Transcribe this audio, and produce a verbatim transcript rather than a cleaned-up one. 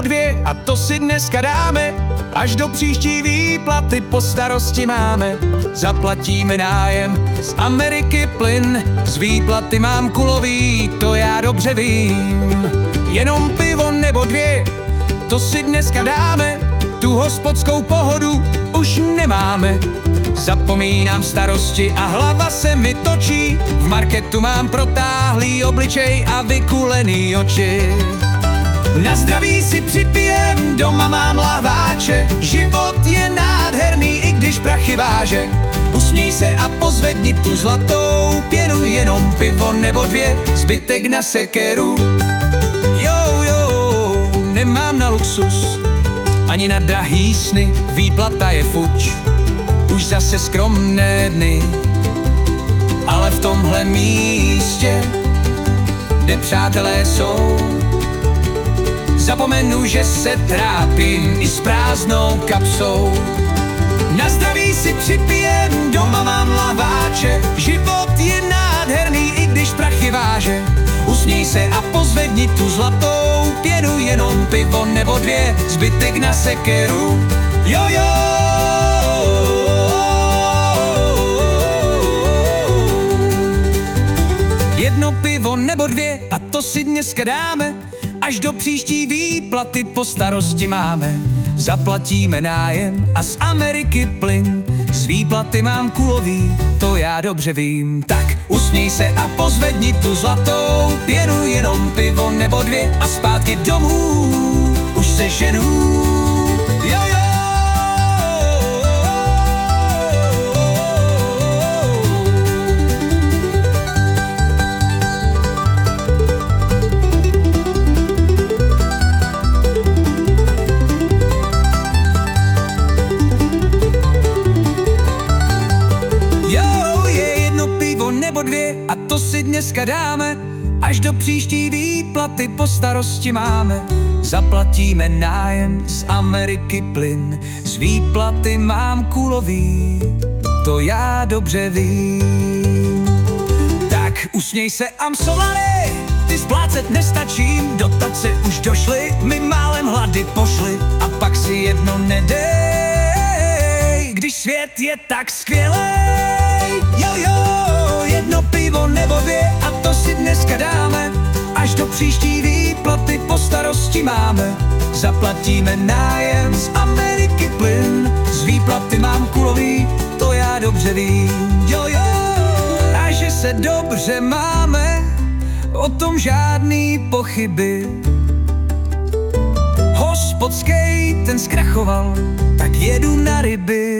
dvě a to si dneska dáme. Až do příští výplaty po starosti máme. Zaplatíme nájem, z Ameriky plyn, z výplaty mám kulový, to já dobře vím. Jenom pivo nebo dvě, to si dneska dáme. Tu hospodskou pohodu už nemáme. Zapomínám starosti a hlava se mi točí. V marketu mám protáhlý obličej a vykulený oči. Na zdraví si připijem, doma mám lahváče. Život je nádherný, i když prachy váže. Usmíj se a pozvedni tu zlatou pěnu. Jenom pivo nebo dvě, zbytek na sekeru. Jo, jo, nemám na luxus ani na drahý sny, výplata je fuč. Už zase skromné dny, ale v tomhle místě, kde přátelé jsou, zapomenu, že se trápím i s prázdnou kapsou. Na zdraví si připijem, doma mám lahváče. Život je nádherný, i když prachy váže. Usmíj se a pozvedni tu zlatou pěnu. Jenom pivo nebo dvě, zbytek na sekeru. Jo, jo. Jedno pivo nebo dvě a to si dneska dáme. Až do příští výplaty po starosti máme. Zaplatíme nájem a z Ameriky plyn. Z výplaty mám kulový, to já dobře vím. Tak usmíj se a pozvedni tu zlatou pěnu. Jenom pivo nebo dvě a zpátky domů už se ženu. Jo, jo. A to si dneska dáme. Až do příští výplaty po starosti máme. Zaplatíme nájem, z Ameriky plyn. Z výplaty mám kulový, to já dobře vím. Tak usměj se, I'm sorry, ty splácet nestačím. Dotace už došly, my málem hlady pošli. A pak si jedno nedej, když svět je tak skvělej. Jo, jo. Jedno pivo nebo dvě a to si dneska dáme. Až do příští výplaty po starosti máme. Zaplatíme nájem, z Ameriky plyn. Z výplaty mám kulový, to já dobře vím. Jo, jo. A že se dobře máme, o tom žádný pochyby. Hospodskej ten zkrachoval, tak jedu na ryby.